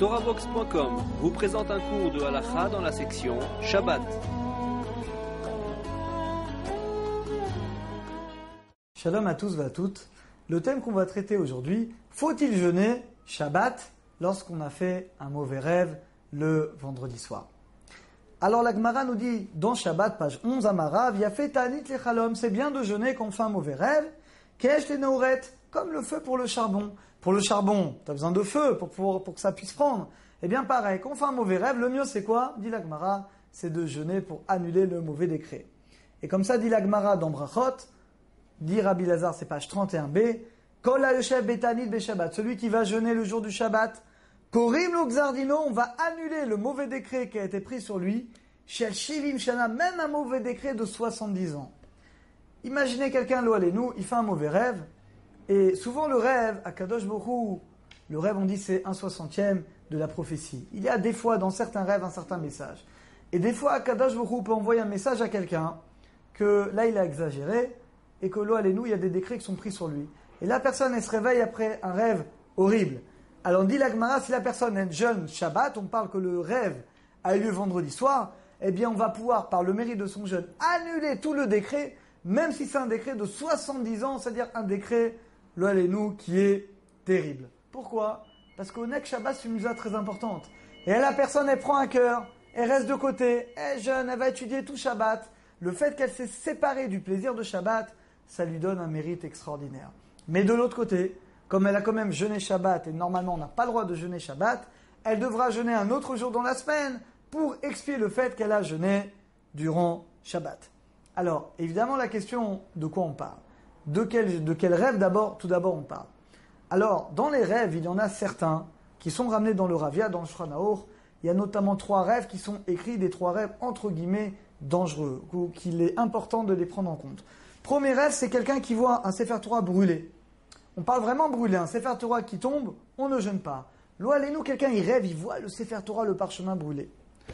TorahBox.com vous présente un cours de halakha dans la section Shabbat. Shalom à tous et à toutes. Le thème qu'on va traiter aujourd'hui, faut-il jeûner Shabbat lorsqu'on a fait un mauvais rêve le vendredi soir? Alors la Gemara nous dit, dans Shabbat, page 11, Amarav, Yafet Ta'anit Lechalom, c'est bien de jeûner quand on fait un mauvais rêve, Kesh Lenouret, comme le feu pour le charbon. Pour le charbon, tu as besoin de feu pour que ça puisse prendre. Eh bien pareil, quand on fait un mauvais rêve, le mieux c'est quoi? Dit la Gemara, c'est de jeûner pour annuler le mauvais décret. Et comme ça dit la Gemara dans Brachot, dit Rabbi Lazar, c'est page 31b, Kol ha'yoshev betanit beShabbat, celui qui va jeûner le jour du Shabbat, Korim lo gzardino, on va annuler le mauvais décret qui a été pris sur lui, Shel Shivim Shana, même un mauvais décret de 70 ans. Imaginez quelqu'un, lo alenu, il fait un mauvais rêve, et souvent le rêve, à Kadosh Borou, le rêve on dit c'est 1/60 de la prophétie. Il y a des fois dans certains rêves un certain message. Et des fois, Kadosh Borou peut envoyer un message à quelqu'un, que là il a exagéré, et que lo alenu, il y a des décrets qui sont pris sur lui. Et la personne, elle se réveille après un rêve horrible. Alors on dit la Gemara, si la personne est jeune Shabbat, on parle que le rêve a eu lieu vendredi soir, eh bien on va pouvoir, par le mérite de son jeûne, annuler tout le décret, même si c'est un décret de 70 ans, c'est-à-dire un décret, lo alenu, qui est terrible. Pourquoi? Parce qu'au Nek Shabbat, c'est une mitzvah très importante. Et la personne, elle prend un cœur, elle reste de côté, elle est jeune, elle va étudier tout Shabbat. Le fait qu'elle s'est séparée du plaisir de Shabbat, ça lui donne un mérite extraordinaire. Mais de l'autre côté, comme elle a quand même jeûné Shabbat, et normalement on n'a pas le droit de jeûner Shabbat, elle devra jeûner un autre jour dans la semaine pour expier le fait qu'elle a jeûné durant Shabbat. Alors, évidemment, la question de quoi on parle? De quel rêve tout d'abord on parle? Alors, dans les rêves, il y en a certains qui sont ramenés dans le Ravia, dans le Shulchan Aruch. Il y a notamment 3 rêves qui sont écrits, des 3 rêves entre guillemets dangereux, qu'il est important de les prendre en compte. Premier rêve, c'est quelqu'un qui voit un Sefer Torah brûlé. On parle vraiment brûlé, un Sefer Torah qui tombe, on ne jeûne pas. Lo alenu, quelqu'un il rêve, il voit le Sefer Torah, le parchemin brûlé.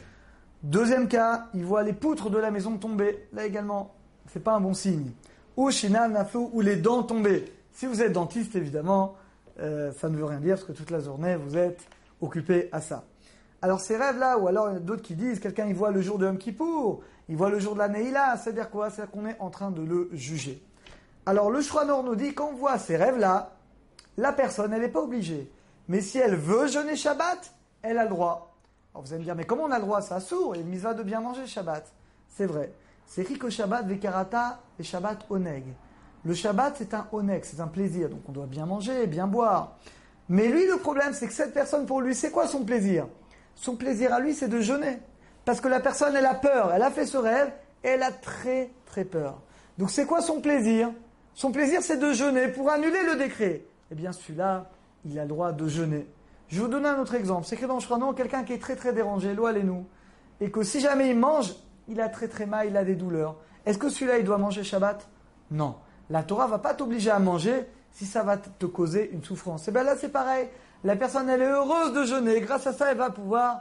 Deuxième cas, il voit les poutres de la maison tomber. Là également, c'est pas un bon signe. Ou shinal naflu, ou les dents tomber. Si vous êtes dentiste, évidemment, ça ne veut rien dire parce que toute la journée vous êtes occupé à ça. Alors ces rêves-là, ou alors il y en a d'autres qui disent, quelqu'un il voit le jour de Yom Kippour, il voit le jour de la Neila, c'est-à-dire quoi? C'est-à-dire qu'on est en train de le juger. Alors le Shulchan Aruch nous dit, quand on voit ces rêves-là, la personne, elle n'est pas obligée. Mais si elle veut jeûner Shabbat, elle a le droit. Alors vous allez me dire, mais comment on a le droit? C'est assourd, il y a une mitzvah de bien manger Shabbat. C'est vrai. C'est écrit que Shabbat vekarata et Shabbat oneg. Le Shabbat, c'est un oneg, c'est un plaisir. Donc on doit bien manger, bien boire. Mais lui, le problème, c'est que cette personne, pour lui, c'est quoi son plaisir? Son plaisir à lui, c'est de jeûner. Parce que la personne, elle a peur. Elle a fait ce rêve et elle a très, très peur. Donc c'est quoi son plaisir? Son plaisir, c'est de jeûner pour annuler le décret. Eh bien, celui-là, il a le droit de jeûner. Je vais vous donner un autre exemple. C'est écrit dans le Shulchan Aruch, quelqu'un qui est très, très dérangé, lo alenu, et que si jamais il mange, il a très très mal, il a des douleurs. Est-ce que celui-là, il doit manger Shabbat? Non. La Torah va pas t'obliger à manger si ça va te causer une souffrance. Et bien là, c'est pareil. La personne, elle est heureuse de jeûner. Et grâce à ça, elle va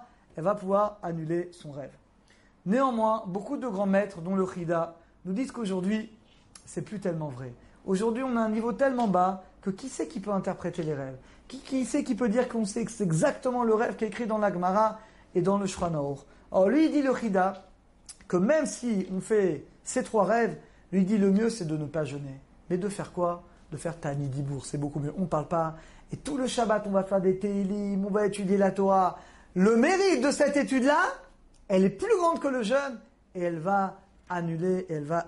pouvoir annuler son rêve. Néanmoins, beaucoup de grands maîtres, dont le Chida, nous disent qu'aujourd'hui, c'est plus tellement vrai. Aujourd'hui, on a un niveau tellement bas que qui c'est qui peut interpréter les rêves? Qui c'est qui peut dire qu'on sait que c'est exactement le rêve qui est écrit dans la Gemara et dans le Shulchan Aruch? Alors lui, il dit le Chida, que même si on fait ces 3 rêves, lui dit le mieux c'est de ne pas jeûner. Mais de faire quoi? De faire Ta'anit Dibour, c'est beaucoup mieux. On ne parle pas. Et tout le Shabbat, on va faire des Tehillim, on va étudier la Torah. Le mérite de cette étude-là, elle est plus grande que le jeûne et elle va annuler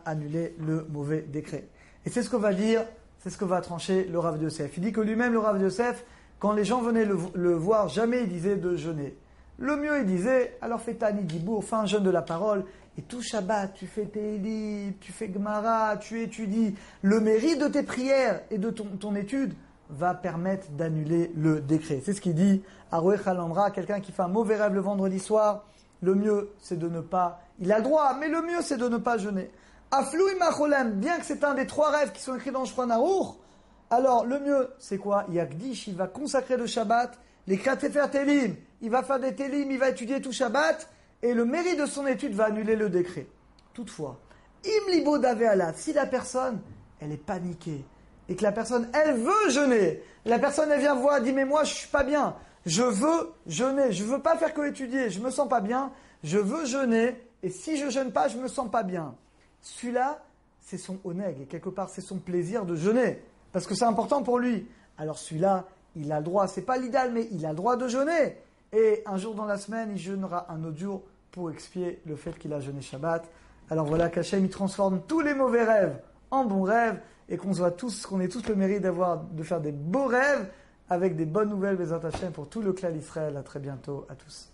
le mauvais décret. Et c'est ce que va dire, c'est ce que va trancher le Rav Yosef. Il dit que lui-même, le Rav Yosef, quand les gens venaient le voir, jamais il disait de jeûner. Le mieux, il disait, alors fais Ta'anit Dibour, fais un jeûne de la parole, et tout Shabbat, tu fais Tehillim, tu fais Gemara, tu étudies. Le mérite de tes prières et de ton étude va permettre d'annuler le décret. C'est ce qu'il dit à Roé Chalamra, quelqu'un qui fait un mauvais rêve le vendredi soir, le mieux, c'est de ne pas, il a le droit, mais le mieux, c'est de ne pas jeûner. Aflou imacholem, bien que c'est un des 3 rêves qui sont écrits dans le Shulchan Aruch, alors le mieux, c'est quoi? Yakdish, il va consacrer le Shabbat, les Sefer Tehillim, il va faire des Tehillim, il va étudier tout Shabbat, et le mérite de son étude va annuler le décret. Toutefois, im libo daveala, si la personne, elle est paniquée, et que la personne, elle veut jeûner, la personne, elle vient voir, elle dit, mais moi, je suis pas bien, je veux jeûner, je veux pas faire que étudier, je me sens pas bien, je veux jeûner, et si je jeûne pas, je me sens pas bien. Celui-là, c'est son oneg, et quelque part, c'est son plaisir de jeûner, parce que c'est important pour lui. Alors celui-là, il a le droit, c'est pas l'idéal, mais il a le droit de jeûner. Et un jour dans la semaine, il jeûnera un autre jour pour expier le fait qu'il a jeûné Shabbat. Alors voilà qu'Hachem, il transforme tous les mauvais rêves en bons rêves, et qu'on ait tous le mérite de faire des beaux rêves, avec des bonnes nouvelles, Bezat Hachem, pour tout le clan d'Israël. À très bientôt, à tous.